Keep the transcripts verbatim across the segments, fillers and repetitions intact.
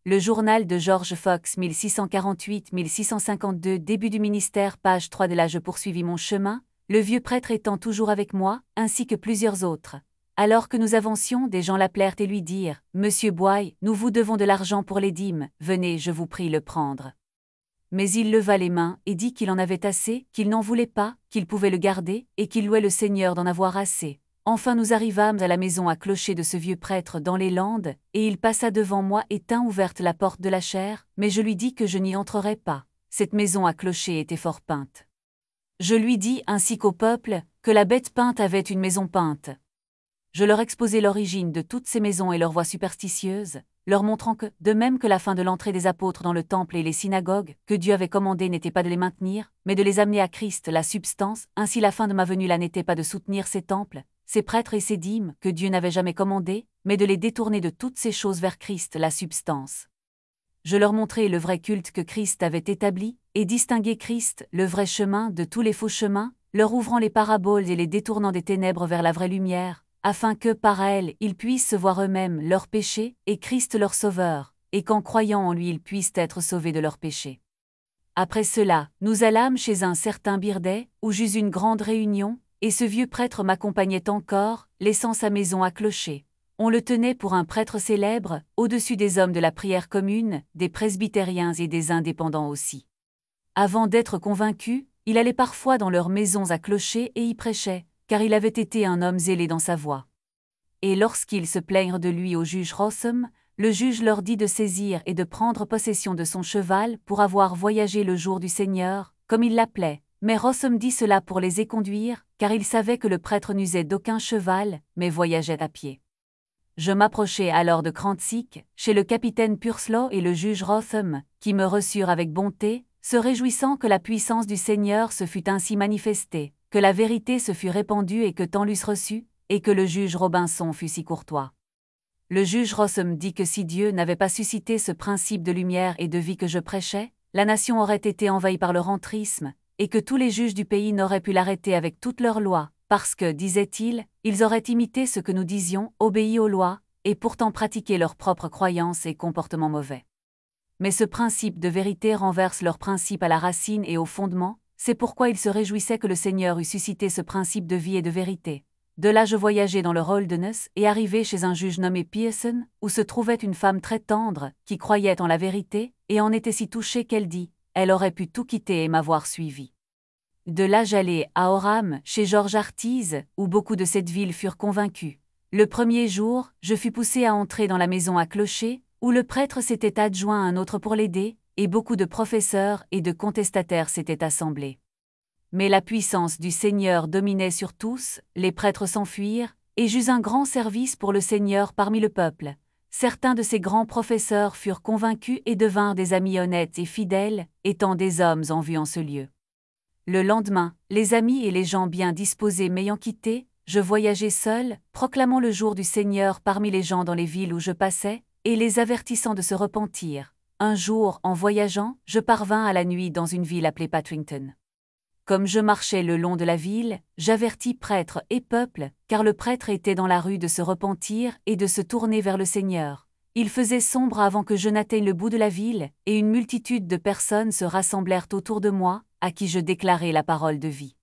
Le journal de George Fox mille six cent quarante-huit à mille six cent cinquante-deux, début du ministère, page trois de là. Je poursuivis mon chemin, le vieux prêtre étant toujours avec moi, ainsi que plusieurs autres. Alors que nous avancions, des gens l'appelèrent et lui dirent « Monsieur Boy, nous vous devons de l'argent pour les dîmes, venez, je vous prie le prendre. » Mais il leva les mains et dit qu'il en avait assez, qu'il n'en voulait pas, qu'il pouvait le garder, et qu'il louait le Seigneur d'en avoir assez. Enfin nous arrivâmes à la maison à clocher de ce vieux prêtre dans les Landes, et il passa devant moi et tint ouverte la porte de la chaire, mais je lui dis que je n'y entrerais pas. Cette maison à clocher était fort peinte. Je lui dis, ainsi qu'au peuple, que la bête peinte avait une maison peinte. Je leur exposai l'origine de toutes ces maisons et leurs voies superstitieuses, leur montrant que, de même que la fin de l'entrée des apôtres dans le temple et les synagogues, que Dieu avait commandé n'était pas de les maintenir, mais de les amener à Christ la substance, ainsi la fin de ma venue là n'était pas de soutenir ces temples, ces prêtres et ces dîmes, que Dieu n'avait jamais commandés, mais de les détourner de toutes ces choses vers Christ la substance. Je leur montrai le vrai culte que Christ avait établi, et distinguai Christ, le vrai chemin, de tous les faux chemins, leur ouvrant les paraboles et les détournant des ténèbres vers la vraie lumière, afin que, par elles, ils puissent se voir eux-mêmes leurs péchés, et Christ leur sauveur, et qu'en croyant en lui ils puissent être sauvés de leurs péchés. Après cela, nous allâmes chez un certain Birdet, où j'eus une grande réunion, et ce vieux prêtre m'accompagnait encore, laissant sa maison à clocher. On le tenait pour un prêtre célèbre, au-dessus des hommes de la prière commune, des presbytériens et des indépendants aussi. Avant d'être convaincu, il allait parfois dans leurs maisons à clocher et y prêchait, car il avait été un homme zélé dans sa voie. Et lorsqu'ils se plaignirent de lui au juge Rossum, le juge leur dit de saisir et de prendre possession de son cheval pour avoir voyagé le jour du Seigneur, comme il l'appelait. Mais Rossum dit cela pour les éconduire, car il savait que le prêtre n'usait d'aucun cheval, mais voyageait à pied. Je m'approchai alors de Krantzig, chez le capitaine Purslow et le juge Rossum, qui me reçurent avec bonté, se réjouissant que la puissance du Seigneur se fût ainsi manifestée, que la vérité se fût répandue et que tant l'eussent reçue, et que le juge Robinson fût si courtois. Le juge Rossum dit que si Dieu n'avait pas suscité ce principe de lumière et de vie que je prêchais, la nation aurait été envahie par le rentrisme, et que tous les juges du pays n'auraient pu l'arrêter avec toutes leurs lois, parce que, disait-il, ils auraient imité ce que nous disions, obéi aux lois, et pourtant pratiqué leurs propres croyances et comportements mauvais. Mais ce principe de vérité renverse leur principe à la racine et au fondement, c'est pourquoi ils se réjouissaient que le Seigneur eût suscité ce principe de vie et de vérité. De là je voyageai dans le Holderness et arrivai chez un juge nommé Pearson, où se trouvait une femme très tendre, qui croyait en la vérité, et en était si touchée qu'elle dit, elle aurait pu tout quitter et m'avoir suivi. De là j'allai à Oram, chez George Artise, où beaucoup de cette ville furent convaincus. Le premier jour, je fus poussé à entrer dans la maison à clocher, où le prêtre s'était adjoint un autre pour l'aider, et beaucoup de professeurs et de contestataires s'étaient assemblés. Mais la puissance du Seigneur dominait sur tous, les prêtres s'enfuirent, et j'eus un grand service pour le Seigneur parmi le peuple. Certains de ces grands professeurs furent convaincus et devinrent des amis honnêtes et fidèles, étant des hommes en vue en ce lieu. Le lendemain, les amis et les gens bien disposés m'ayant quitté, je voyageai seul, proclamant le jour du Seigneur parmi les gens dans les villes où je passais, et les avertissant de se repentir. Un jour, en voyageant, je parvins à la nuit dans une ville appelée Patrington. Comme je marchais le long de la ville, j'avertis prêtres et peuple, car le prêtre était dans la rue de se repentir et de se tourner vers le Seigneur. Il faisait sombre avant que je n'atteigne le bout de la ville, et une multitude de personnes se rassemblèrent autour de moi, à qui je déclarai la parole de vie.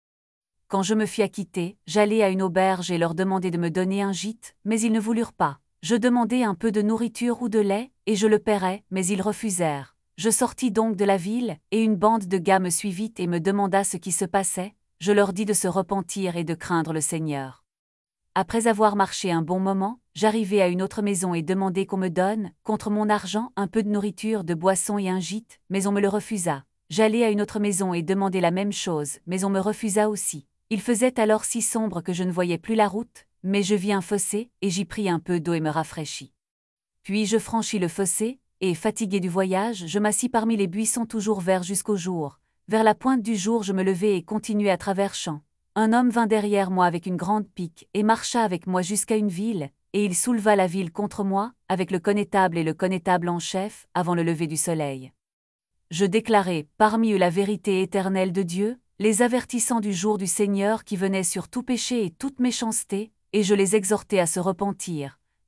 Quand je me fis acquitter, j'allai à une auberge et leur demandai de me donner un gîte, mais ils ne voulurent pas. Je demandai un peu de nourriture ou de lait, et je le paierais, mais ils refusèrent. Je sortis donc de la ville, et une bande de gars me suivit et me demanda ce qui se passait. Je leur dis de se repentir et de craindre le Seigneur. Après avoir marché un bon moment, j'arrivai à une autre maison et demandai qu'on me donne, contre mon argent, un peu de nourriture, de boisson et un gîte, mais on me le refusa. J'allai à une autre maison et demandai la même chose, mais on me refusa aussi. Il faisait alors si sombre que je ne voyais plus la route, mais je vis un fossé, et j'y pris un peu d'eau et me rafraîchis. Puis je franchis le fossé, et, fatigué du voyage, je m'assis parmi les buissons toujours verts jusqu'au jour. Vers la pointe du jour je me levai et continuai à travers champs. Un homme vint derrière moi avec une grande pique, et marcha avec moi jusqu'à une ville, et il souleva la ville contre moi, avec le connétable et le connétable en chef, avant le lever du soleil. Je déclarai, parmi eux la vérité éternelle de Dieu, les avertissant du jour du Seigneur qui venait sur tout péché et toute méchanceté, et je les exhortai à se repentir.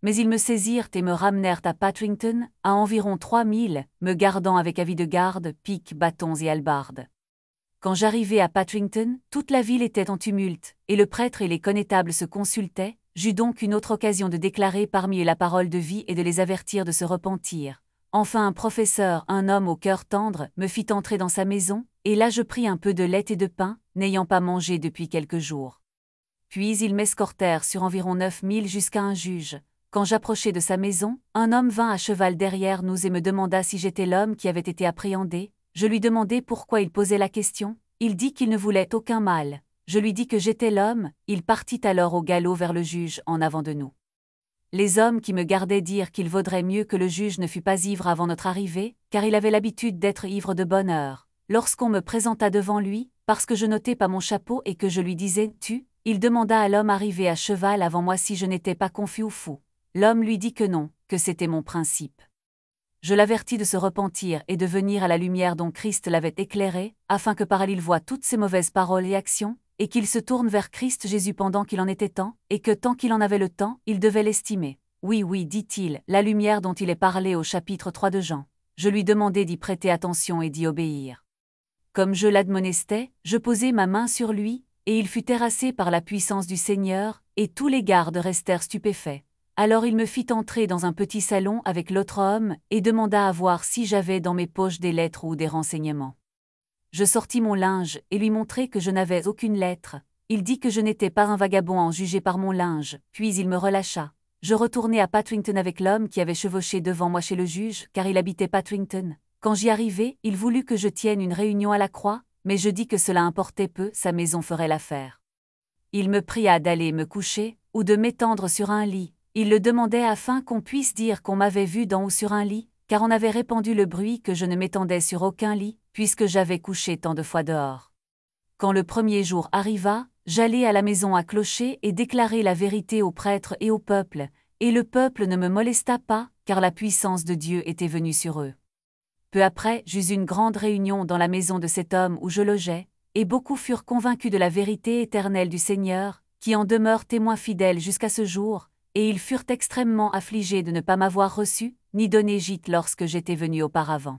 Mais ils me saisirent et me ramenèrent à Patrington, à environ trois milles, me gardant avec avis de garde, piques, bâtons et hallebardes. Quand j'arrivai à Patrington, toute la ville était en tumulte, et le prêtre et les connétables se consultaient. J'eus donc une autre occasion de déclarer parmi eux la parole de vie et de les avertir de se repentir. Enfin un professeur, un homme au cœur tendre, me fit entrer dans sa maison, et là je pris un peu de lait et de pain, n'ayant pas mangé depuis quelques jours. Puis ils m'escortèrent sur environ neuf milles jusqu'à un juge. Quand j'approchai de sa maison, un homme vint à cheval derrière nous et me demanda si j'étais l'homme qui avait été appréhendé. Je lui demandai pourquoi il posait la question. Il dit qu'il ne voulait aucun mal. Je lui dis que j'étais l'homme. Il partit alors au galop vers le juge en avant de nous. Les hommes qui me gardaient dirent qu'il vaudrait mieux que le juge ne fût pas ivre avant notre arrivée, car il avait l'habitude d'être ivre de bonne heure. Lorsqu'on me présenta devant lui, parce que je n'ôtais pas mon chapeau et que je lui disais « tu », il demanda à l'homme arrivé à cheval avant moi si je n'étais pas confus ou fou. L'homme lui dit que non, que c'était mon principe. Je l'avertis de se repentir et de venir à la lumière dont Christ l'avait éclairé, afin que par elle il voie toutes ses mauvaises paroles et actions, et qu'il se tourne vers Christ Jésus pendant qu'il en était temps, et que tant qu'il en avait le temps, il devait l'estimer. Oui, oui, dit-il, la lumière dont il est parlé au chapitre trois de Jean. Je lui demandai d'y prêter attention et d'y obéir. Comme je l'admonestais, je posai ma main sur lui, et il fut terrassé par la puissance du Seigneur, et tous les gardes restèrent stupéfaits. Alors il me fit entrer dans un petit salon avec l'autre homme, et demanda à voir si j'avais dans mes poches des lettres ou des renseignements. Je sortis mon linge et lui montrai que je n'avais aucune lettre. Il dit que je n'étais pas un vagabond en juger par mon linge, puis il me relâcha. Je retournai à Patrington avec l'homme qui avait chevauché devant moi chez le juge, car il habitait Patrington. Quand j'y arrivai, il voulut que je tienne une réunion à la croix, mais je dis que cela importait peu, sa maison ferait l'affaire. Il me pria d'aller me coucher, ou de m'étendre sur un lit. Il le demandait afin qu'on puisse dire qu'on m'avait vu d'en haut sur un lit, car on avait répandu le bruit que je ne m'étendais sur aucun lit, puisque j'avais couché tant de fois dehors. Quand le premier jour arriva, j'allai à la maison à clocher et déclarai la vérité aux prêtres et au peuple, et le peuple ne me molesta pas, car la puissance de Dieu était venue sur eux. Peu après, j'eus une grande réunion dans la maison de cet homme où je logeais, et beaucoup furent convaincus de la vérité éternelle du Seigneur, qui en demeure témoin fidèle jusqu'à ce jour, et ils furent extrêmement affligés de ne pas m'avoir reçu, ni donné gîte lorsque j'étais venu auparavant.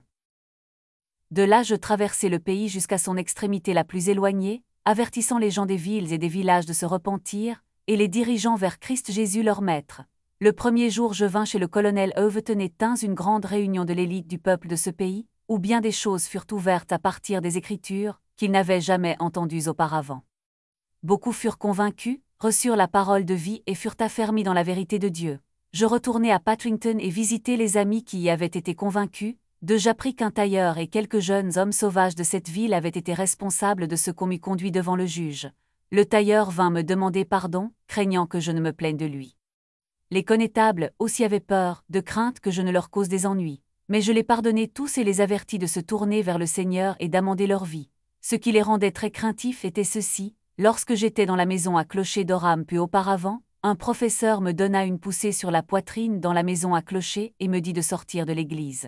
De là je traversai le pays jusqu'à son extrémité la plus éloignée, avertissant les gens des villes et des villages de se repentir, et les dirigeant vers Christ Jésus leur maître. Le premier jour je vins chez le colonel Overton et tins une grande réunion de l'élite du peuple de ce pays, où bien des choses furent ouvertes à partir des Écritures, qu'ils n'avaient jamais entendues auparavant. Beaucoup furent convaincus, reçurent la parole de vie et furent affermis dans la vérité de Dieu. Je retournai à Patrington et visitai les amis qui y avaient été convaincus. De j'appris qu'un tailleur et quelques jeunes hommes sauvages de cette ville avaient été responsables de ce qu'on m'eût conduit devant le juge. Le tailleur vint me demander pardon, craignant que je ne me plaigne de lui. Les connétables aussi avaient peur, de crainte que je ne leur cause des ennuis. Mais je les pardonnai tous et les avertis de se tourner vers le Seigneur et d'amender leur vie. Ce qui les rendait très craintifs était ceci: lorsque j'étais dans la maison à clocher d'Oram peu auparavant, un professeur me donna une poussée sur la poitrine dans la maison à clocher et me dit de sortir de l'église.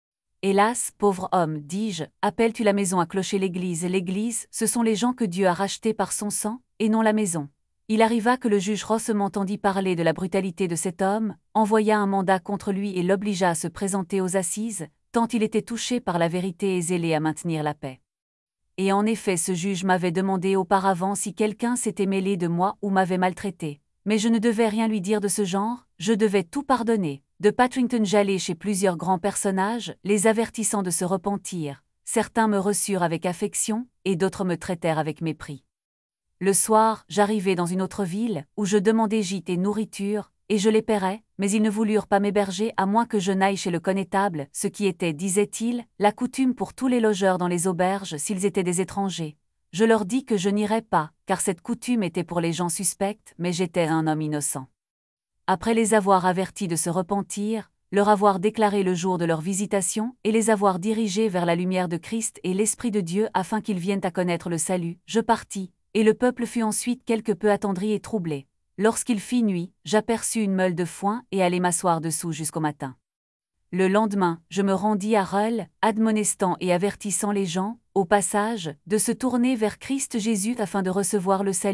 Hélas, pauvre homme, dis-je, appelles-tu la maison à clocher l'église? L'église, ce sont les gens que Dieu a rachetés par son sang, et non la maison. Il arriva que le juge Ross m'entendit parler de la brutalité de cet homme, envoya un mandat contre lui et l'obligea à se présenter aux assises, tant il était touché par la vérité et zélé à maintenir la paix. Et en effet ce juge m'avait demandé auparavant si quelqu'un s'était mêlé de moi ou m'avait maltraité. Mais je ne devais rien lui dire de ce genre, je devais tout pardonner. De Patrington j'allai chez plusieurs grands personnages, les avertissant de se repentir. Certains me reçurent avec affection, et d'autres me traitèrent avec mépris. Le soir, j'arrivai dans une autre ville, où je demandai gîte et nourriture, et je les paierais, mais ils ne voulurent pas m'héberger à moins que je n'aille chez le connétable, ce qui était, disait-il, la coutume pour tous les logeurs dans les auberges s'ils étaient des étrangers. Je leur dis que je n'irais pas, car cette coutume était pour les gens suspects, mais j'étais un homme innocent. Après les avoir avertis de se repentir, leur avoir déclaré le jour de leur visitation, et les avoir dirigés vers la lumière de Christ et l'Esprit de Dieu afin qu'ils viennent à connaître le salut, je partis, et le peuple fut ensuite quelque peu attendri et troublé. Lorsqu'il fit nuit, j'aperçus une meule de foin et allai m'asseoir dessous jusqu'au matin. Le lendemain, je me rendis à Hull, admonestant et avertissant les gens, au passage, de se tourner vers Christ Jésus afin de recevoir le salut.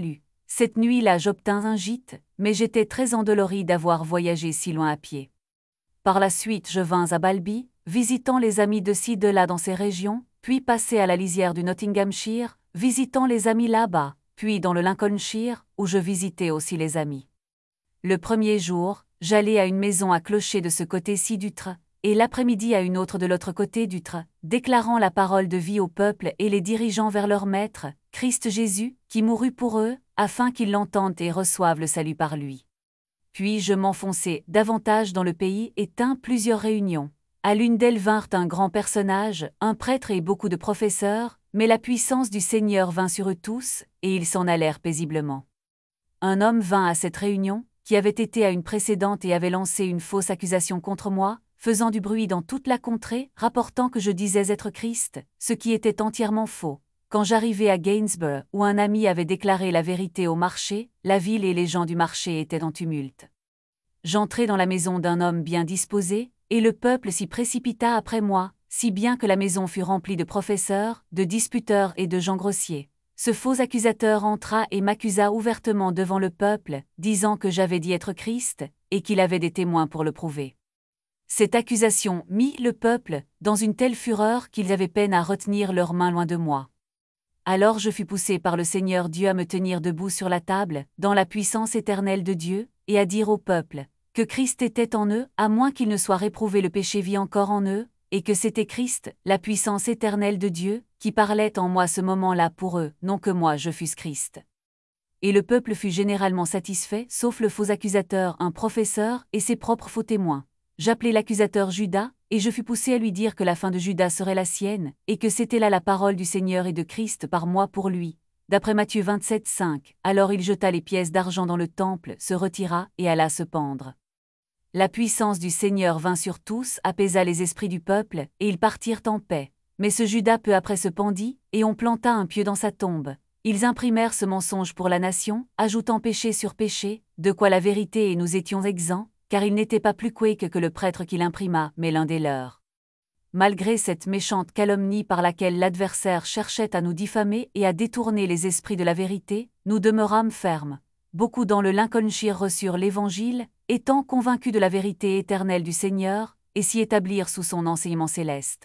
Cette nuit-là j'obtins un gîte, mais j'étais très endolori d'avoir voyagé si loin à pied. Par la suite je vins à Balby, visitant les amis de ci de là dans ces régions, puis passai à la lisière du Nottinghamshire, visitant les amis là-bas, puis dans le Lincolnshire, où je visitais aussi les amis. Le premier jour, j'allai à une maison à clocher de ce côté-ci d'Utre, et l'après-midi à une autre de l'autre côté d'Utre, déclarant la parole de vie au peuple et les dirigeant vers leur Maître, Christ Jésus, qui mourut pour eux, afin qu'ils l'entendent et reçoivent le salut par lui. Puis je m'enfonçai davantage dans le pays et tins plusieurs réunions. À l'une d'elles vinrent un grand personnage, un prêtre et beaucoup de professeurs, mais la puissance du Seigneur vint sur eux tous, et ils s'en allèrent paisiblement. Un homme vint à cette réunion, qui avait été à une précédente et avait lancé une fausse accusation contre moi, faisant du bruit dans toute la contrée, rapportant que je disais être Christ, ce qui était entièrement faux. Quand j'arrivai à Gainsborough, où un ami avait déclaré la vérité au marché, la ville et les gens du marché étaient en tumulte. J'entrai dans la maison d'un homme bien disposé, et le peuple s'y précipita après moi, si bien que la maison fut remplie de professeurs, de disputeurs et de gens grossiers. Ce faux accusateur entra et m'accusa ouvertement devant le peuple, disant que j'avais dit être Christ, et qu'il avait des témoins pour le prouver. Cette accusation mit le peuple dans une telle fureur qu'ils avaient peine à retenir leurs mains loin de moi. Alors je fus poussé par le Seigneur Dieu à me tenir debout sur la table, dans la puissance éternelle de Dieu, et à dire au peuple que Christ était en eux, à moins qu'il ne soit réprouvé, le péché vit encore en eux, et que c'était Christ, la puissance éternelle de Dieu, qui parlait en moi ce moment-là pour eux, non que moi je fusse Christ. Et le peuple fut généralement satisfait, sauf le faux accusateur, un professeur, et ses propres faux témoins. J'appelai l'accusateur Judas, et je fus poussé à lui dire que la fin de Judas serait la sienne, et que c'était là la parole du Seigneur et de Christ par moi pour lui. D'après Matthieu vingt-sept cinq, alors il jeta les pièces d'argent dans le temple, se retira, et alla se pendre. La puissance du Seigneur vint sur tous, apaisa les esprits du peuple, et ils partirent en paix. Mais ce Judas peu après se pendit, et on planta un pieu dans sa tombe. Ils imprimèrent ce mensonge pour la nation, ajoutant péché sur péché, de quoi la vérité et nous étions exempts, car il n'était pas plus quéque que le prêtre qui l'imprima, mais l'un des leurs. Malgré cette méchante calomnie par laquelle l'adversaire cherchait à nous diffamer et à détourner les esprits de la vérité, nous demeurâmes fermes. Beaucoup dans le Lincolnshire reçurent l'Évangile, étant convaincus de la vérité éternelle du Seigneur, et s'y établirent sous son enseignement céleste.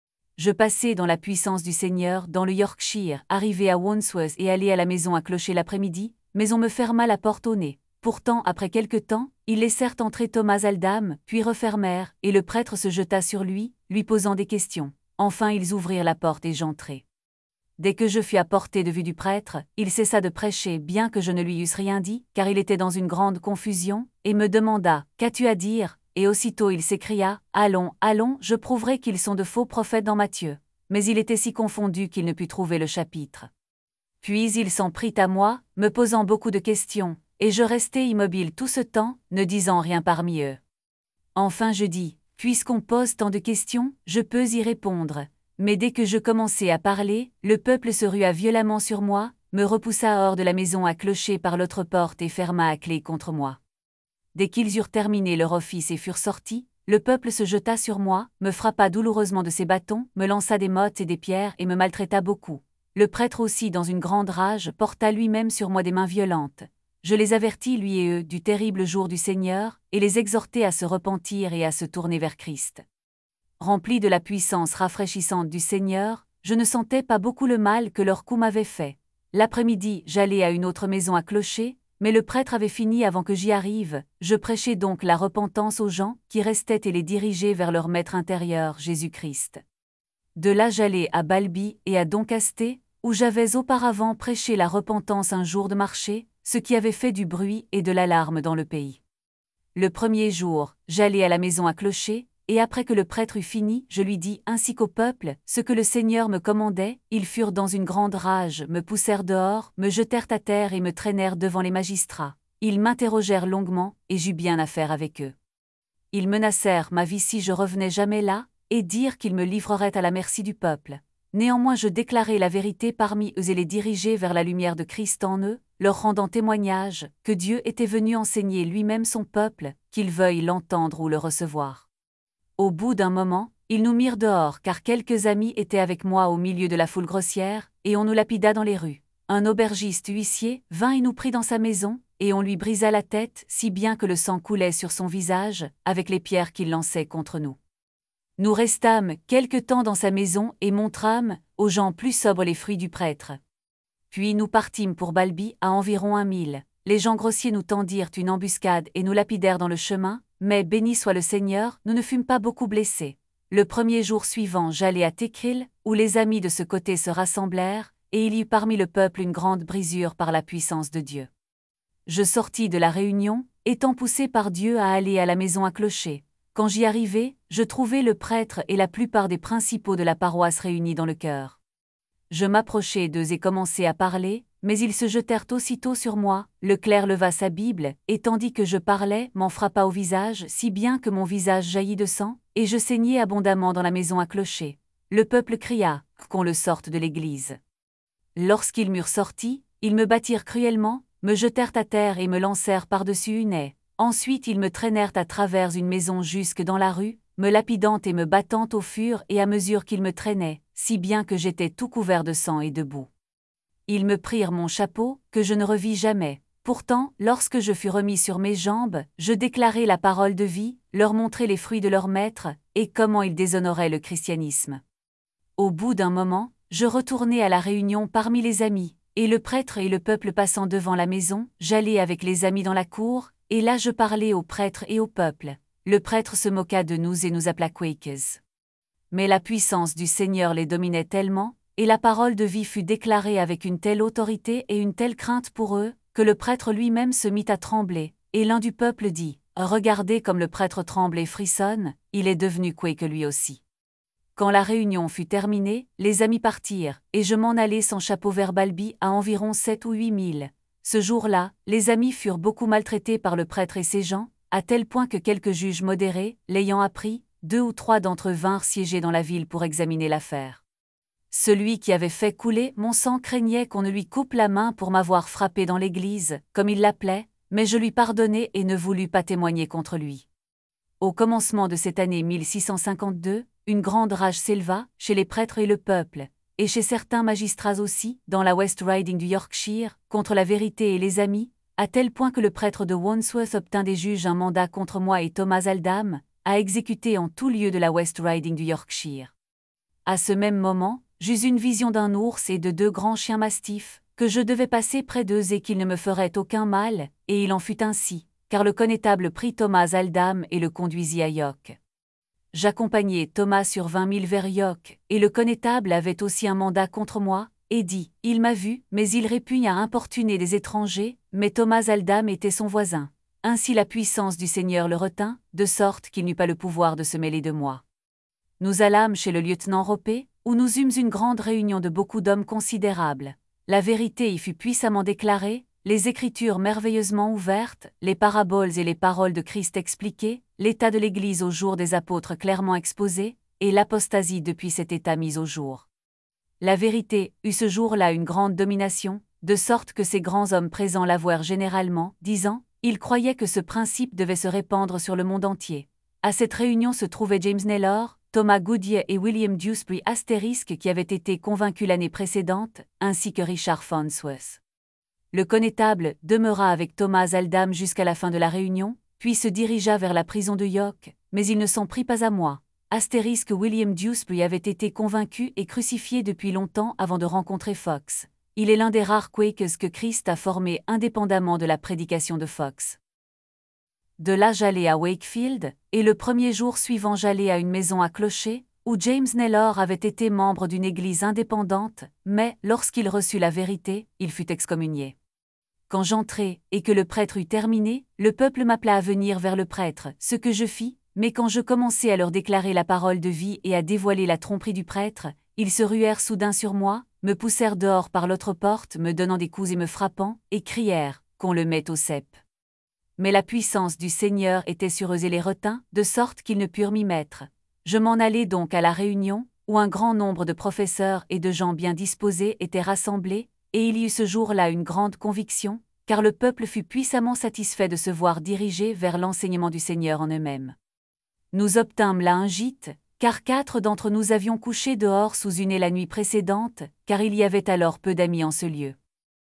Je passai dans la puissance du Seigneur dans le Yorkshire, arrivé à Wandsworth et allai à la maison à clocher l'après-midi, mais on me ferma la porte au nez. Pourtant, après quelque temps, ils laissèrent entrer Thomas Aldam, puis refermèrent, et le prêtre se jeta sur lui, lui posant des questions. Enfin ils ouvrirent la porte et j'entrai. Dès que je fus à portée de vue du prêtre, il cessa de prêcher, bien que je ne lui eusse rien dit, car il était dans une grande confusion, et me demanda « Qu'as-tu à dire ?» Et aussitôt il s'écria « Allons, allons, je prouverai qu'ils sont de faux prophètes dans Matthieu. » Mais il était si confondu qu'il ne put trouver le chapitre. Puis il s'en prit à moi, me posant beaucoup de questions, et je restai immobile tout ce temps, ne disant rien parmi eux. Enfin je dis, puisqu'on pose tant de questions, je peux y répondre. Mais dès que je commençai à parler, le peuple se rua violemment sur moi, me repoussa hors de la maison à clocher par l'autre porte et ferma à clé contre moi. Dès qu'ils eurent terminé leur office et furent sortis, le peuple se jeta sur moi, me frappa douloureusement de ses bâtons, me lança des mottes et des pierres et me maltraita beaucoup. Le prêtre aussi, dans une grande rage, porta lui-même sur moi des mains violentes. Je les avertis, lui et eux, du terrible jour du Seigneur, et les exhortai à se repentir et à se tourner vers Christ. Rempli de la puissance rafraîchissante du Seigneur, je ne sentais pas beaucoup le mal que leur coup m'avait fait. L'après-midi, j'allai à une autre maison à clocher, mais le prêtre avait fini avant que j'y arrive. Je prêchai donc la repentance aux gens qui restaient et les dirigeai vers leur maître intérieur, Jésus-Christ. De là j'allai à Balby et à Doncaster, où j'avais auparavant prêché la repentance un jour de marché, ce qui avait fait du bruit et de l'alarme dans le pays. Le premier jour, j'allai à la maison à clocher, et après que le prêtre eut fini, je lui dis ainsi qu'au peuple ce que le Seigneur me commandait. Ils furent dans une grande rage, me poussèrent dehors, me jetèrent à terre et me traînèrent devant les magistrats. Ils m'interrogèrent longuement, et j'eus bien affaire avec eux. Ils menacèrent ma vie si je revenais jamais là, et dirent qu'ils me livreraient à la merci du peuple. Néanmoins je déclarai la vérité parmi eux et les dirigeai vers la lumière de Christ en eux, leur rendant témoignage que Dieu était venu enseigner lui-même son peuple, qu'ils veuillent l'entendre ou le recevoir. Au bout d'un moment, ils nous mirent dehors car quelques amis étaient avec moi au milieu de la foule grossière, et on nous lapida dans les rues. un aubergiste huissier vint et nous prit dans sa maison, et on lui brisa la tête si bien que le sang coulait sur son visage, avec les pierres qu'il lançait contre nous. Nous restâmes quelque temps dans sa maison et montrâmes aux gens plus sobres les fruits du prêtre. Puis nous partîmes pour Balbi à environ un mille. Les gens grossiers nous tendirent une embuscade et nous lapidèrent dans le chemin, mais béni soit le Seigneur, nous ne fûmes pas beaucoup blessés. Le premier jour suivant, j'allai à Técril, où les amis de ce côté se rassemblèrent, et il y eut parmi le peuple une grande brisure par la puissance de Dieu. Je sortis de la réunion, étant poussé par Dieu à aller à la maison à clocher. Quand j'y arrivai, je trouvai le prêtre et la plupart des principaux de la paroisse réunis dans le chœur. Je m'approchai d'eux et commençai à parler, mais ils se jetèrent aussitôt sur moi. Le clerc leva sa Bible, et tandis que je parlais, m'en frappa au visage, si bien que mon visage jaillit de sang, et je saignai abondamment dans la maison à clocher. Le peuple cria qu'on le sorte de l'église. Lorsqu'ils m'eurent sorti, ils me battirent cruellement, me jetèrent à terre et me lancèrent par-dessus une haie. Ensuite ils me traînèrent à travers une maison jusque dans la rue, me lapidant et me battant au fur et à mesure qu'ils me traînaient, si bien que j'étais tout couvert de sang et de boue. Ils me prirent mon chapeau, que je ne revis jamais. Pourtant, lorsque je fus remis sur mes jambes, je déclarai la parole de vie, leur montrai les fruits de leur maître, et comment ils déshonoraient le christianisme. Au bout d'un moment, je retournai à la réunion parmi les amis, et le prêtre et le peuple passant devant la maison, j'allai avec les amis dans la cour, et là je parlais au prêtre et au peuple. Le prêtre se moqua de nous et nous appela Quakers. Mais la puissance du Seigneur les dominait tellement, et la parole de vie fut déclarée avec une telle autorité et une telle crainte pour eux, que le prêtre lui-même se mit à trembler, et l'un du peuple dit « Regardez comme le prêtre tremble et frissonne, il est devenu Quake lui aussi. » Quand la réunion fut terminée, les amis partirent, et je m'en allai sans chapeau vers Balbi à environ sept ou huit milles. Ce jour-là, les amis furent beaucoup maltraités par le prêtre et ses gens, à tel point que quelques juges modérés, l'ayant appris, deux ou trois d'entre eux vinrent siéger dans la ville pour examiner l'affaire. Celui qui avait fait couler mon sang craignait qu'on ne lui coupe la main pour m'avoir frappé dans l'église, comme il l'appelait, mais je lui pardonnai et ne voulus pas témoigner contre lui. Au commencement de cette année mille six cent cinquante-deux, une grande rage s'éleva, chez les prêtres et le peuple, et chez certains magistrats aussi, dans la West Riding du Yorkshire, contre la vérité et les amis, à tel point que le prêtre de Wandsworth obtint des juges un mandat contre moi et Thomas Aldam, à exécuter en tout lieu de la West Riding du Yorkshire. À ce même moment, j'eus une vision d'un ours et de deux grands chiens mastifs, que je devais passer près d'eux et qu'ils ne me feraient aucun mal, et il en fut ainsi, car le connétable prit Thomas Aldam et le conduisit à York. J'accompagnai Thomas sur vingt milles vers York, et le connétable avait aussi un mandat contre moi, et dit, il m'a vu, mais il répugne à importuner des étrangers, mais Thomas Aldam était son voisin. Ainsi la puissance du Seigneur le retint, de sorte qu'il n'eut pas le pouvoir de se mêler de moi. Nous allâmes chez le lieutenant Ropé, où nous eûmes une grande réunion de beaucoup d'hommes considérables. La vérité y fut puissamment déclarée, les Écritures merveilleusement ouvertes, les paraboles et les paroles de Christ expliquées, l'état de l'Église au jour des apôtres clairement exposé, et l'apostasie depuis cet état mis au jour. La vérité eut ce jour-là une grande domination, de sorte que ces grands hommes présents l'avouèrent généralement, disant, ils croyaient que ce principe devait se répandre sur le monde entier. À cette réunion se trouvaient James Naylor, Thomas Goodyear et William Dewsbury astérisque qui avaient été convaincus l'année précédente, ainsi que Richard Farnsworth. Le connétable demeura avec Thomas Aldam jusqu'à la fin de la réunion, puis se dirigea vers la prison de York, mais il ne s'en prit pas à moi. Astérisque William Dewsbury avait été convaincu et crucifié depuis longtemps avant de rencontrer Fox. Il est l'un des rares Quakers que Christ a formés indépendamment de la prédication de Fox. De là j'allai à Wakefield, et le premier jour suivant j'allai à une maison à clocher, où James Naylor avait été membre d'une église indépendante, mais, lorsqu'il reçut la vérité, il fut excommunié. Quand j'entrai, et que le prêtre eut terminé, le peuple m'appela à venir vers le prêtre, ce que je fis, mais quand je commençai à leur déclarer la parole de vie et à dévoiler la tromperie du prêtre, ils se ruèrent soudain sur moi, me poussèrent dehors par l'autre porte, me donnant des coups et me frappant, et crièrent, qu'on le mette au cep. Mais la puissance du Seigneur était sur eux et les retint, de sorte qu'ils ne purent m'y mettre. Je m'en allai donc à la réunion, où un grand nombre de professeurs et de gens bien disposés étaient rassemblés, et il y eut ce jour-là une grande conviction, car le peuple fut puissamment satisfait de se voir dirigé vers l'enseignement du Seigneur en eux-mêmes. Nous obtînmes là un gîte, car quatre d'entre nous avions couché dehors sous une haie la nuit précédente, car il y avait alors peu d'amis en ce lieu.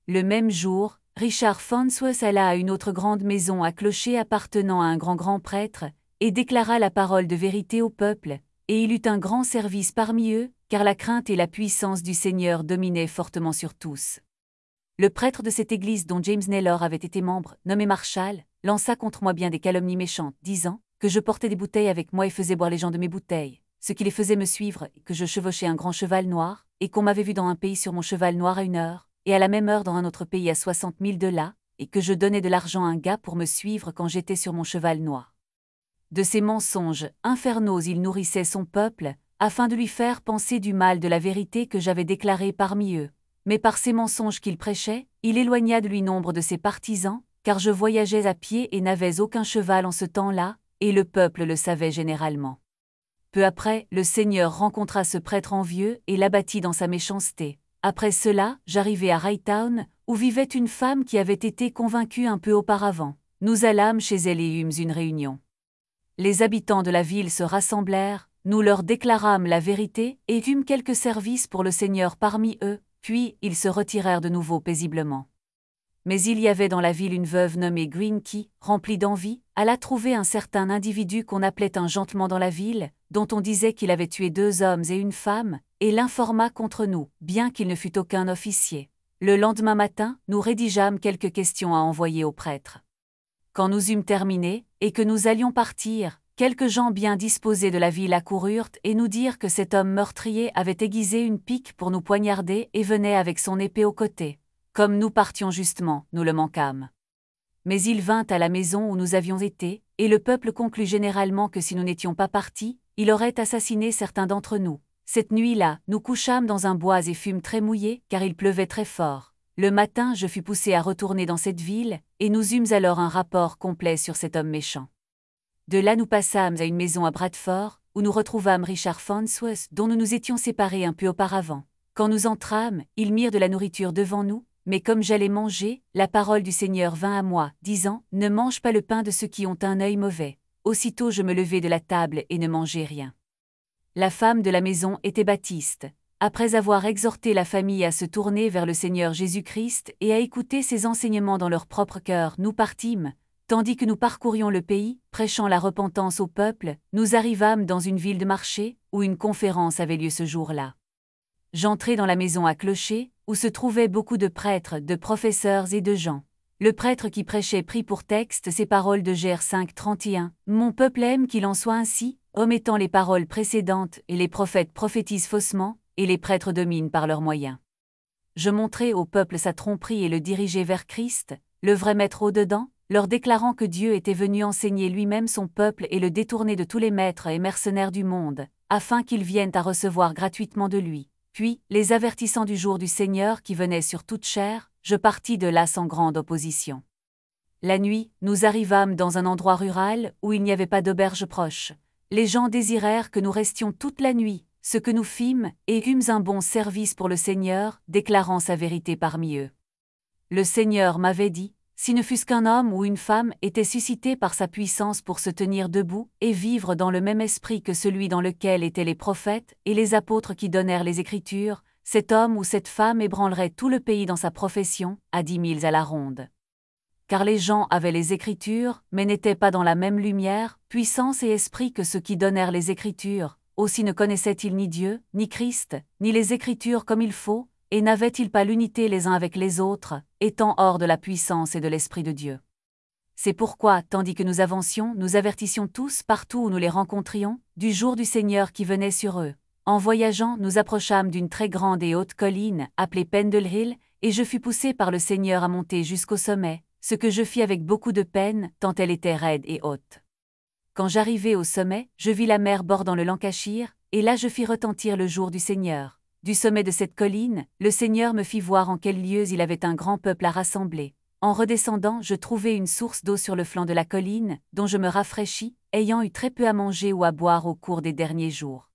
Le même jour, Richard Farnsworth alla à une autre grande maison à clocher appartenant à un grand grand prêtre, et déclara la parole de vérité au peuple, et il eut un grand service parmi eux, car la crainte et la puissance du Seigneur dominaient fortement sur tous. Le prêtre de cette église dont James Naylor avait été membre, nommé Marshall, lança contre moi bien des calomnies méchantes, disant que je portais des bouteilles avec moi et faisais boire les gens de mes bouteilles, ce qui les faisait me suivre, que je chevauchais un grand cheval noir, et qu'on m'avait vu dans un pays sur mon cheval noir à une heure, et à la même heure dans un autre pays à soixante milles de là, et que je donnais de l'argent à un gars pour me suivre quand j'étais sur mon cheval noir. De ces mensonges infernaux il nourrissait son peuple, afin de lui faire penser du mal de la vérité que j'avais déclarée parmi eux. Mais par ces mensonges qu'il prêchait, il éloigna de lui nombre de ses partisans, car je voyageais à pied et n'avais aucun cheval en ce temps-là, et le peuple le savait généralement. Peu après, le Seigneur rencontra ce prêtre envieux et l'abattit dans sa méchanceté. Après cela, j'arrivai à Hightown, où vivait une femme qui avait été convaincue un peu auparavant. Nous allâmes chez elle et eûmes une réunion. Les habitants de la ville se rassemblèrent, nous leur déclarâmes la vérité et eûmes quelques services pour le Seigneur parmi eux, puis ils se retirèrent de nouveau paisiblement. Mais il y avait dans la ville une veuve nommée Green qui, remplie d'envie, alla trouver un certain individu qu'on appelait un gentleman dans la ville, dont on disait qu'il avait tué deux hommes et une femme, et l'informa contre nous, bien qu'il ne fût aucun officier. Le lendemain matin, nous rédigeâmes quelques questions à envoyer au prêtre. Quand nous eûmes terminé, et que nous allions partir, quelques gens bien disposés de la ville accoururent et nous dirent que cet homme meurtrier avait aiguisé une pique pour nous poignarder et venait avec son épée au côté. Comme nous partions justement, nous le manquâmes. Mais il vint à la maison où nous avions été, et le peuple conclut généralement que si nous n'étions pas partis, il aurait assassiné certains d'entre nous. Cette nuit-là, nous couchâmes dans un bois et fûmes très mouillés, car il pleuvait très fort. Le matin, je fus poussé à retourner dans cette ville, et nous eûmes alors un rapport complet sur cet homme méchant. De là nous passâmes à une maison à Bradford, où nous retrouvâmes Richard Farnsworth, dont nous nous étions séparés un peu auparavant. Quand nous entrâmes, ils mirent de la nourriture devant nous, mais comme j'allais manger, la parole du Seigneur vint à moi, disant « Ne mange pas le pain de ceux qui ont un œil mauvais ». Aussitôt je me levai de la table et ne mangeai rien. La femme de la maison était Baptiste. Après avoir exhorté la famille à se tourner vers le Seigneur Jésus-Christ et à écouter ses enseignements dans leur propre cœur, nous partîmes. Tandis que nous parcourions le pays, prêchant la repentance au peuple, nous arrivâmes dans une ville de marché, où une conférence avait lieu ce jour-là. J'entrai dans la maison à clocher, où se trouvaient beaucoup de prêtres, de professeurs et de gens. Le prêtre qui prêchait prit pour texte ces paroles de Gère cinq trente et un. « Mon peuple aime qu'il en soit ainsi, omettant les paroles précédentes, et les prophètes prophétisent faussement, et les prêtres dominent par leurs moyens. » Je montrai au peuple sa tromperie et le dirigeai vers Christ, le vrai maître au-dedans, leur déclarant que Dieu était venu enseigner lui-même son peuple et le détourner de tous les maîtres et mercenaires du monde, afin qu'ils viennent à recevoir gratuitement de lui. Puis, les avertissant du jour du Seigneur qui venait sur toute chair, je partis de là sans grande opposition. La nuit, nous arrivâmes dans un endroit rural où il n'y avait pas d'auberge proche. Les gens désirèrent que nous restions toute la nuit, ce que nous fîmes, et eûmes un bon service pour le Seigneur, déclarant sa vérité parmi eux. Le Seigneur m'avait dit, si ne fût-ce qu'un homme ou une femme était suscité par sa puissance pour se tenir debout et vivre dans le même esprit que celui dans lequel étaient les prophètes et les apôtres qui donnèrent les Écritures, cet homme ou cette femme ébranlerait tout le pays dans sa profession, à dix milles à la ronde. Car les gens avaient les Écritures, mais n'étaient pas dans la même lumière, puissance et esprit que ceux qui donnèrent les Écritures, aussi ne connaissaient-ils ni Dieu, ni Christ, ni les Écritures comme il faut, et n'avaient-ils pas l'unité les uns avec les autres, étant hors de la puissance et de l'Esprit de Dieu. C'est pourquoi, tandis que nous avancions, nous avertissions tous partout où nous les rencontrions, du jour du Seigneur qui venait sur eux. En voyageant, nous approchâmes d'une très grande et haute colline, appelée Pendle Hill, et je fus poussé par le Seigneur à monter jusqu'au sommet, ce que je fis avec beaucoup de peine, tant elle était raide et haute. Quand j'arrivai au sommet, je vis la mer bordant le Lancashire, et là je fis retentir le jour du Seigneur. Du sommet de cette colline, le Seigneur me fit voir en quels lieux il avait un grand peuple à rassembler. En redescendant, je trouvai une source d'eau sur le flanc de la colline, dont je me rafraîchis, ayant eu très peu à manger ou à boire au cours des derniers jours.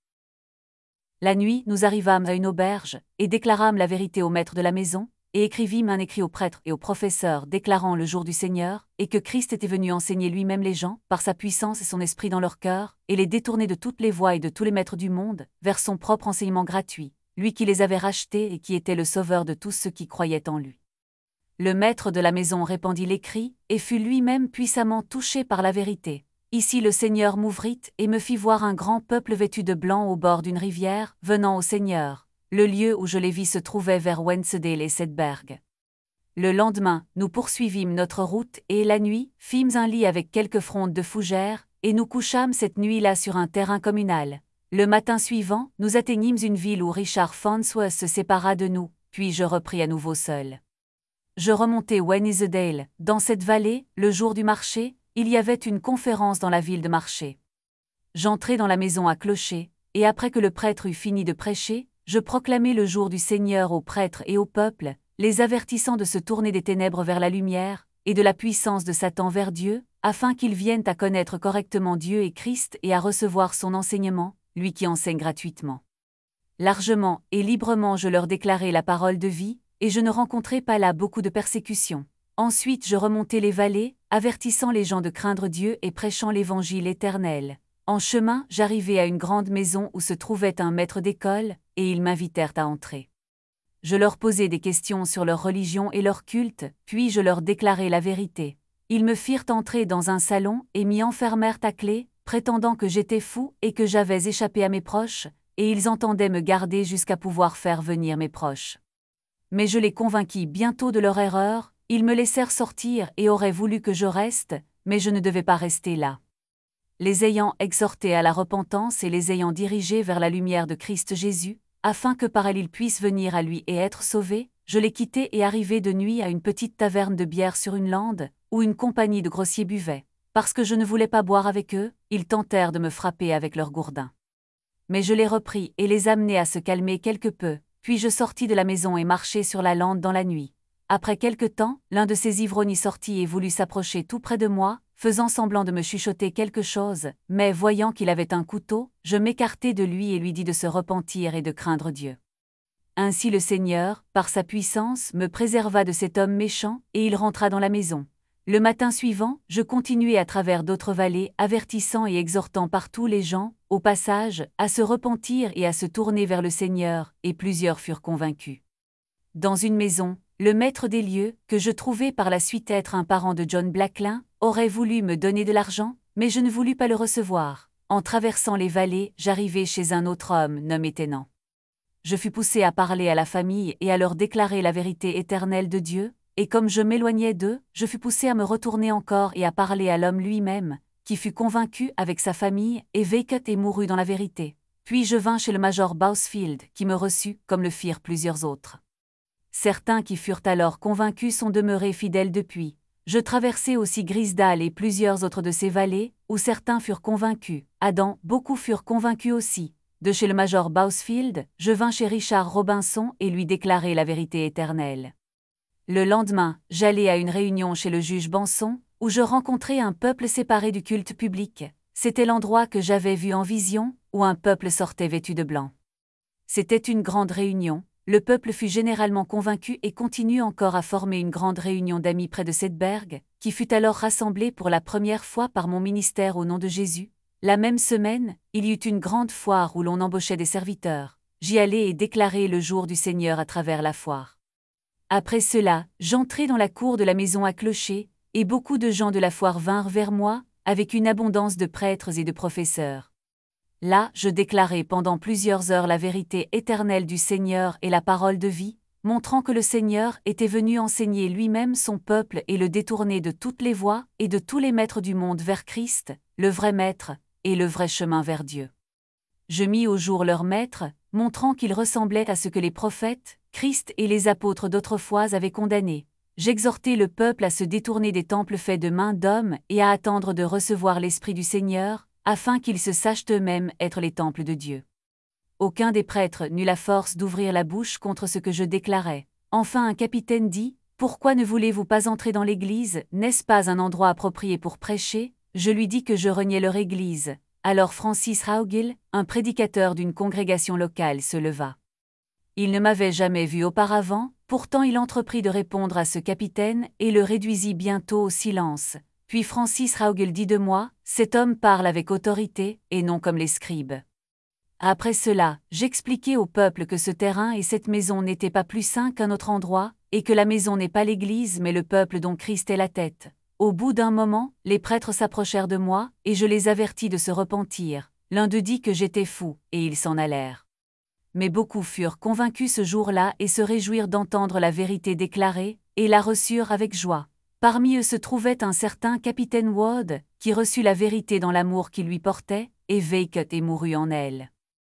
La nuit, nous arrivâmes à une auberge, et déclarâmes la vérité au maître de la maison, et écrivîmes un écrit aux prêtres et aux professeurs déclarant le jour du Seigneur, et que Christ était venu enseigner lui-même les gens, par sa puissance et son esprit dans leur cœur, et les détourner de toutes les voies et de tous les maîtres du monde, vers son propre enseignement gratuit, lui qui les avait rachetés et qui était le sauveur de tous ceux qui croyaient en lui. Le maître de la maison répandit les cris, et fut lui-même puissamment touché par la vérité. Ici le Seigneur m'ouvrit et me fit voir un grand peuple vêtu de blanc au bord d'une rivière, venant au Seigneur. Le lieu où je les vis se trouvait vers Wensdale et Sedberg. Le lendemain, nous poursuivîmes notre route et, la nuit, fîmes un lit avec quelques frondes de fougères, et nous couchâmes cette nuit-là sur un terrain communal. Le matin suivant, nous atteignîmes une ville où Richard Farnsworth se sépara de nous, puis je repris à nouveau seul. Je remontai Wensdale. Dans cette vallée, le jour du marché, il y avait une conférence dans la ville de marché. J'entrai dans la maison à clocher, et après que le prêtre eut fini de prêcher, je proclamai le jour du Seigneur aux prêtres et au peuple, les avertissant de se tourner des ténèbres vers la lumière, et de la puissance de Satan vers Dieu, afin qu'ils viennent à connaître correctement Dieu et Christ et à recevoir son enseignement, lui qui enseigne gratuitement. Largement et librement je leur déclarai la parole de vie, et je ne rencontrai pas là beaucoup de persécutions. Ensuite je remontai les vallées, avertissant les gens de craindre Dieu et prêchant l'évangile éternel. En chemin, j'arrivai à une grande maison où se trouvait un maître d'école, et ils m'invitèrent à entrer. Je leur posai des questions sur leur religion et leur culte, puis je leur déclarai la vérité. Ils me firent entrer dans un salon et m'y enfermèrent à clé, prétendant que j'étais fou et que j'avais échappé à mes proches, et ils entendaient me garder jusqu'à pouvoir faire venir mes proches. Mais je les convainquis bientôt de leur erreur, ils me laissèrent sortir et auraient voulu que je reste, mais je ne devais pas rester là. Les ayant exhortés à la repentance et les ayant dirigés vers la lumière de Christ Jésus, afin que par elle ils puissent venir à lui et être sauvés, je les quittai et arrivai de nuit à une petite taverne de bière sur une lande, où une compagnie de grossiers buvait. Parce que je ne voulais pas boire avec eux, ils tentèrent de me frapper avec leurs gourdins. Mais je les repris et les amenai à se calmer quelque peu, puis je sortis de la maison et marchai sur la lande dans la nuit. Après quelque temps, l'un de ces ivrognes sortit et voulut s'approcher tout près de moi, faisant semblant de me chuchoter quelque chose, mais voyant qu'il avait un couteau, je m'écartai de lui et lui dis de se repentir et de craindre Dieu. Ainsi le Seigneur, par sa puissance, me préserva de cet homme méchant, et il rentra dans la maison. Le matin suivant, je continuai à travers d'autres vallées, avertissant et exhortant partout les gens, au passage, à se repentir et à se tourner vers le Seigneur, et plusieurs furent convaincus. Dans une maison, le maître des lieux, que je trouvai par la suite être un parent de John Blacklin, aurait voulu me donner de l'argent, mais je ne voulus pas le recevoir. En traversant les vallées, j'arrivai chez un autre homme nommé Tennant. Je fus poussé à parler à la famille et à leur déclarer la vérité éternelle de Dieu, et comme je m'éloignais d'eux, je fus poussé à me retourner encore et à parler à l'homme lui-même, qui fut convaincu avec sa famille et vécut et mourut dans la vérité. Puis je vins chez le major Bousfield, qui me reçut, comme le firent plusieurs autres. Certains qui furent alors convaincus sont demeurés fidèles depuis. Je traversai aussi Grisdale et plusieurs autres de ces vallées, où certains furent convaincus. Adam, beaucoup furent convaincus aussi. De chez le major Bousfield, je vins chez Richard Robinson et lui déclarai la vérité éternelle. Le lendemain, j'allai à une réunion chez le juge Banson, où je rencontrai un peuple séparé du culte public. C'était l'endroit que j'avais vu en vision, où un peuple sortait vêtu de blanc. C'était une grande réunion. Le peuple fut généralement convaincu et continue encore à former une grande réunion d'amis près de Sedberg, qui fut alors rassemblée pour la première fois par mon ministère au nom de Jésus. La même semaine, il y eut une grande foire où l'on embauchait des serviteurs. J'y allai et déclarai le jour du Seigneur à travers la foire. Après cela, j'entrai dans la cour de la maison à clocher, et beaucoup de gens de la foire vinrent vers moi, avec une abondance de prêtres et de professeurs. Là, je déclarai pendant plusieurs heures la vérité éternelle du Seigneur et la parole de vie, montrant que le Seigneur était venu enseigner lui-même son peuple et le détourner de toutes les voies et de tous les maîtres du monde vers Christ, le vrai maître, et le vrai chemin vers Dieu. Je mis au jour leur maître, montrant qu'il ressemblait à ce que les prophètes, Christ et les apôtres d'autrefois avaient condamné. J'exhortai le peuple à se détourner des temples faits de mains d'hommes et à attendre de recevoir l'Esprit du Seigneur, afin qu'ils se sachent eux-mêmes être les temples de Dieu. Aucun des prêtres n'eut la force d'ouvrir la bouche contre ce que je déclarais. Enfin un capitaine dit, « Pourquoi ne voulez-vous pas entrer dans l'église, n'est-ce pas un endroit approprié pour prêcher ?» Je lui dis que je reniais leur église. Alors Francis Haugill, un prédicateur d'une congrégation locale, se leva. Il ne m'avait jamais vu auparavant, pourtant il entreprit de répondre à ce capitaine et le réduisit bientôt au silence. Puis Francis Haugill dit de moi, « Cet homme parle avec autorité, et non comme les scribes. » Après cela, j'expliquai au peuple que ce terrain et cette maison n'étaient pas plus saints qu'un autre endroit, et que la maison n'est pas l'Église mais le peuple dont Christ est la tête. Au bout d'un moment, les prêtres s'approchèrent de moi, et je les avertis de se repentir. L'un d'eux dit que j'étais fou, et ils s'en allèrent. Mais beaucoup furent convaincus ce jour-là et se réjouirent d'entendre la vérité déclarée, et la reçurent avec joie. Parmi eux se trouvait un certain capitaine Ward, qui reçut la vérité dans l'amour qu'il lui portait, et vécut et mourut en elle.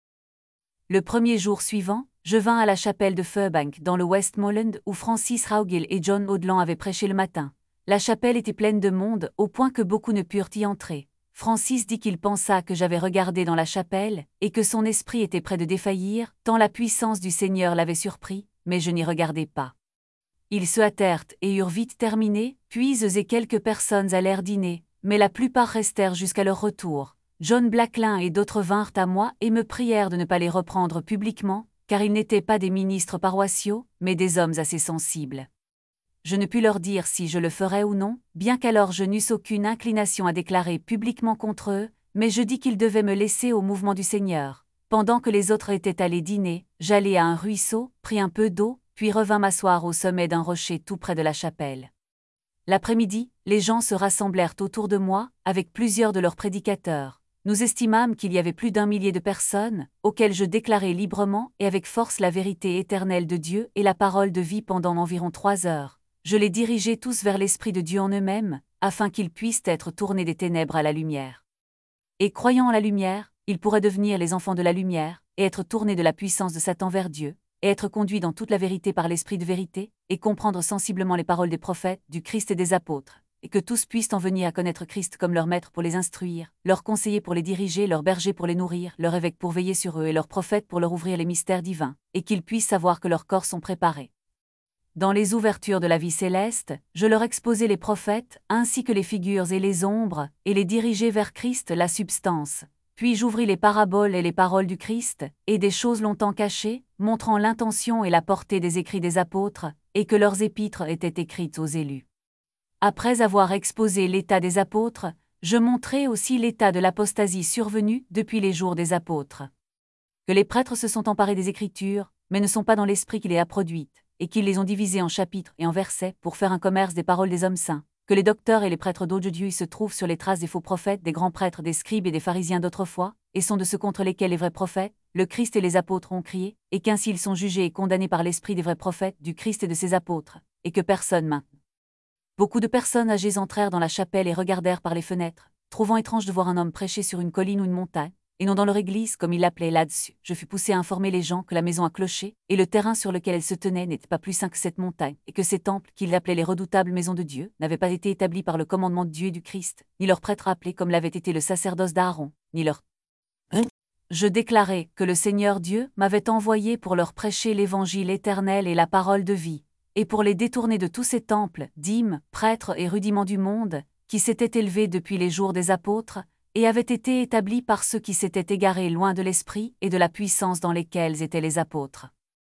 Le premier jour suivant, je vins à la chapelle de Furbank dans le Westmoreland où Francis Raugill et John Audland avaient prêché le matin. La chapelle était pleine de monde au point que beaucoup ne purent y entrer. Francis dit qu'il pensa que j'avais regardé dans la chapelle et que son esprit était près de défaillir, tant la puissance du Seigneur l'avait surpris, mais je n'y regardai pas. Ils se hâtèrent et eurent vite terminé, puis eux et quelques personnes allèrent dîner, mais la plupart restèrent jusqu'à leur retour. John Blacklin et d'autres vinrent à moi et me prièrent de ne pas les reprendre publiquement, car ils n'étaient pas des ministres paroissiaux, mais des hommes assez sensibles. Je ne pus leur dire si je le ferais ou non, bien qu'alors je n'eusse aucune inclination à déclarer publiquement contre eux, mais je dis qu'ils devaient me laisser au mouvement du Seigneur. Pendant que les autres étaient allés dîner, j'allai à un ruisseau, pris un peu d'eau, puis revins m'asseoir au sommet d'un rocher tout près de la chapelle. L'après-midi, les gens se rassemblèrent autour de moi, avec plusieurs de leurs prédicateurs. Nous estimâmes qu'il y avait plus d'un millier de personnes, auxquelles je déclarai librement et avec force la vérité éternelle de Dieu et la parole de vie pendant environ trois heures. Je les dirigeai tous vers l'Esprit de Dieu en eux-mêmes, afin qu'ils puissent être tournés des ténèbres à la lumière. Et croyant en la lumière, ils pourraient devenir les enfants de la lumière, et être tournés de la puissance de Satan vers Dieu, et être conduits dans toute la vérité par l'Esprit de vérité, et comprendre sensiblement les paroles des prophètes, du Christ et des apôtres, et que tous puissent en venir à connaître Christ comme leur maître pour les instruire, leur conseiller pour les diriger, leur berger pour les nourrir, leur évêque pour veiller sur eux et leur prophète pour leur ouvrir les mystères divins, et qu'ils puissent savoir que leurs corps sont préparés. Dans les ouvertures de la vie céleste, je leur exposai les prophètes, ainsi que les figures et les ombres, et les dirigeai vers Christ la substance. Puis j'ouvris les paraboles et les paroles du Christ, et des choses longtemps cachées, montrant l'intention et la portée des écrits des apôtres, et que leurs épîtres étaient écrites aux élus. Après avoir exposé l'état des apôtres, je montrai aussi l'état de l'apostasie survenue depuis les jours des apôtres. Que les prêtres se sont emparés des Écritures, mais ne sont pas dans l'esprit qui les a produites, et qu'ils les ont divisées en chapitres et en versets pour faire un commerce des paroles des hommes saints. Que les docteurs et les prêtres d'aujourd'hui se trouvent sur les traces des faux prophètes, des grands prêtres, des scribes et des pharisiens d'autrefois, et sont de ceux contre lesquels les vrais prophètes, le Christ et les apôtres ont crié, et qu'ainsi ils sont jugés et condamnés par l'esprit des vrais prophètes, du Christ et de ses apôtres, et que personne maintenant. Beaucoup de personnes âgées entrèrent dans la chapelle et regardèrent par les fenêtres, trouvant étrange de voir un homme prêcher sur une colline ou une montagne, et non dans leur église comme ils l'appelaient là-dessus. Je fus poussé à informer les gens que la maison à clocher, et le terrain sur lequel elle se tenait n'était pas plus saint que cette montagne, et que ces temples, qu'ils appelaient les redoutables maisons de Dieu, n'avaient pas été établis par le commandement de Dieu et du Christ, ni leurs prêtres appelés comme l'avait été le sacerdoce d'Aaron, ni leur... Hein? Je déclarai que le Seigneur Dieu m'avait envoyé pour leur prêcher l'évangile éternel et la parole de vie, et pour les détourner de tous ces temples, dîmes, prêtres et rudiments du monde, qui s'étaient élevés depuis les jours des apôtres, et avaient été établis par ceux qui s'étaient égarés loin de l'esprit et de la puissance dans lesquels étaient les apôtres.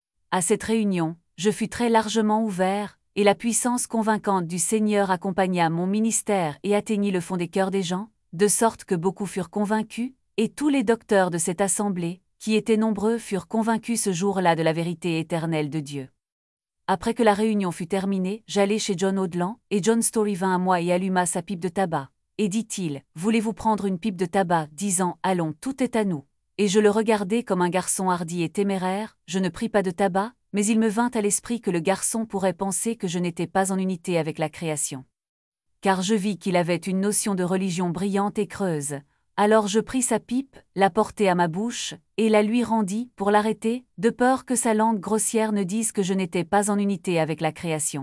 À cette réunion, je fus très largement ouvert, et la puissance convaincante du Seigneur accompagna mon ministère et atteignit le fond des cœurs des gens, de sorte que beaucoup furent convaincus, et tous les docteurs de cette assemblée, qui étaient nombreux, furent convaincus ce jour-là de la vérité éternelle de Dieu. Après que la réunion fut terminée, j'allai chez John Audland, et John Story vint à moi et alluma sa pipe de tabac. Et dit-il, « Voulez-vous prendre une pipe de tabac ?» disant, « Allons, tout est à nous. » Et je le regardai comme un garçon hardi et téméraire, je ne pris pas de tabac, mais il me vint à l'esprit que le garçon pourrait penser que je n'étais pas en unité avec la création. Car je vis qu'il avait une notion de religion brillante et creuse. Alors je pris sa pipe, la portai à ma bouche, et la lui rendis, pour l'arrêter, de peur que sa langue grossière ne dise que je n'étais pas en unité avec la création.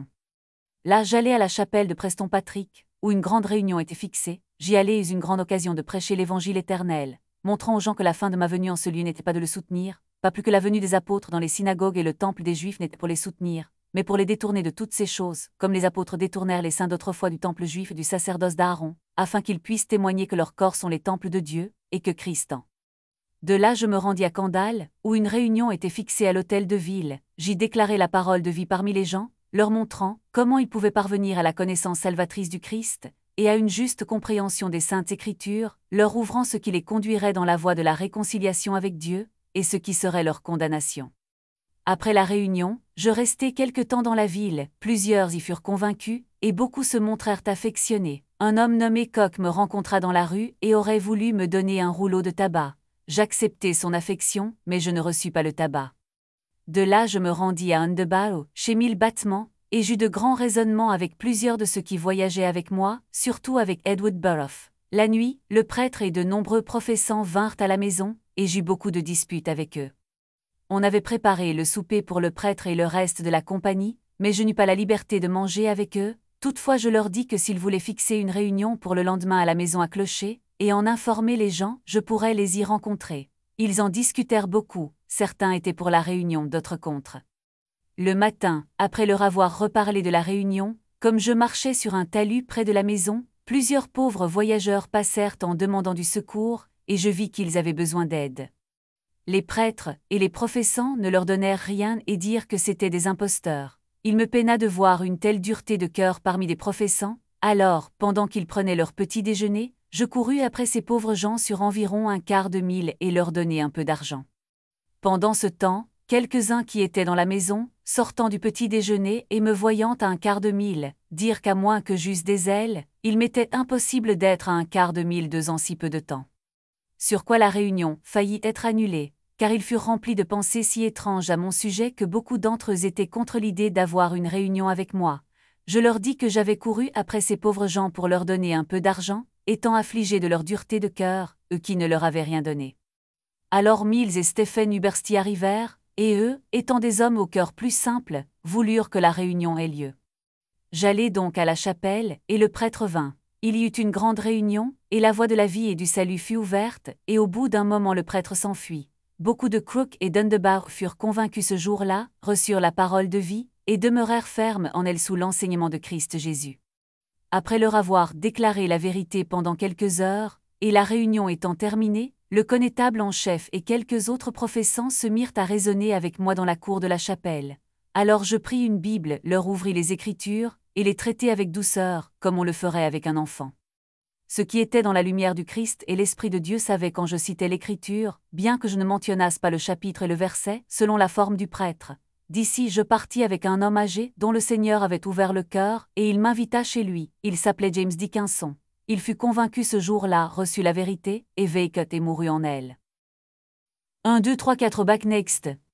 Là j'allai à la chapelle de Preston Patrick, où une grande réunion était fixée, j'y allai eus une grande occasion de prêcher l'évangile éternel, montrant aux gens que la fin de ma venue en ce lieu n'était pas de le soutenir, pas plus que la venue des apôtres dans les synagogues et le temple des Juifs n'était pour les soutenir, mais pour les détourner de toutes ces choses, comme les apôtres détournèrent les saints d'autrefois du temple juif et du sacerdoce d'Aaron, afin qu'ils puissent témoigner que leurs corps sont les temples de Dieu, et que Christ en. De là je me rendis à Kandal, où une réunion était fixée à l'hôtel de ville, j'y déclarai la parole de vie parmi les gens, leur montrant comment ils pouvaient parvenir à la connaissance salvatrice du Christ, et à une juste compréhension des Saintes Écritures, leur ouvrant ce qui les conduirait dans la voie de la réconciliation avec Dieu, et ce qui serait leur condamnation. Après la réunion, je restai quelque temps dans la ville, plusieurs y furent convaincus, et beaucoup se montrèrent affectionnés. Un homme nommé Koch me rencontra dans la rue et aurait voulu me donner un rouleau de tabac. J'acceptai son affection, mais je ne reçus pas le tabac. De là je me rendis à Underbarrow, chez Mille Battements, et j'eus de grands raisonnements avec plusieurs de ceux qui voyageaient avec moi, surtout avec Edward Burrough. La nuit, le prêtre et de nombreux professants vinrent à la maison, et j'eus beaucoup de disputes avec eux. On avait préparé le souper pour le prêtre et le reste de la compagnie, mais je n'eus pas la liberté de manger avec eux. Toutefois je leur dis que s'ils voulaient fixer une réunion pour le lendemain à la maison à clocher, et en informer les gens, je pourrais les y rencontrer. Ils en discutèrent beaucoup, certains étaient pour la réunion, d'autres contre. Le matin, après leur avoir reparlé de la réunion, comme je marchais sur un talus près de la maison, plusieurs pauvres voyageurs passèrent en demandant du secours, et je vis qu'ils avaient besoin d'aide. Les prêtres et les professants ne leur donnèrent rien et dirent que c'étaient des imposteurs. Il me peina de voir une telle dureté de cœur parmi les professants. Alors, pendant qu'ils prenaient leur petit déjeuner, je courus après ces pauvres gens sur environ un quart de mille et leur donnai un peu d'argent. Pendant ce temps, quelques-uns qui étaient dans la maison, sortant du petit déjeuner et me voyant à un quart de mille, dirent qu'à moins que j'eusse des ailes, il m'était impossible d'être à un quart de mille deux en si peu de temps. Sur quoi la réunion faillit être annulée, car ils furent remplis de pensées si étranges à mon sujet que beaucoup d'entre eux étaient contre l'idée d'avoir une réunion avec moi. Je leur dis que j'avais couru après ces pauvres gens pour leur donner un peu d'argent, étant affligé de leur dureté de cœur, eux qui ne leur avaient rien donné. Alors Mills et Stephen Huberty arrivèrent, et eux, étant des hommes au cœur plus simple, voulurent que la réunion ait lieu. J'allai donc à la chapelle, et le prêtre vint. Il y eut une grande réunion, et la voie de la vie et du salut fut ouverte, et au bout d'un moment le prêtre s'enfuit. Beaucoup de Crook et d'Underbarrow furent convaincus ce jour-là, reçurent la parole de vie, et demeurèrent fermes en elle sous l'enseignement de Christ Jésus. Après leur avoir déclaré la vérité pendant quelques heures, et la réunion étant terminée, le connétable en chef et quelques autres professants se mirent à raisonner avec moi dans la cour de la chapelle. Alors je pris une Bible, leur ouvris les Écritures, et les traitai avec douceur, comme on le ferait avec un enfant. Ce qui était dans la lumière du Christ et l'Esprit de Dieu savait quand je citais l'Écriture, bien que je ne mentionnasse pas le chapitre et le verset, selon la forme du prêtre. D'ici je partis avec un homme âgé, dont le Seigneur avait ouvert le cœur, et il m'invita chez lui. Il s'appelait James Dickinson. Il fut convaincu ce jour-là, reçut la vérité, et vécut et mourut en elle. un, deux, trois, quatre Back next.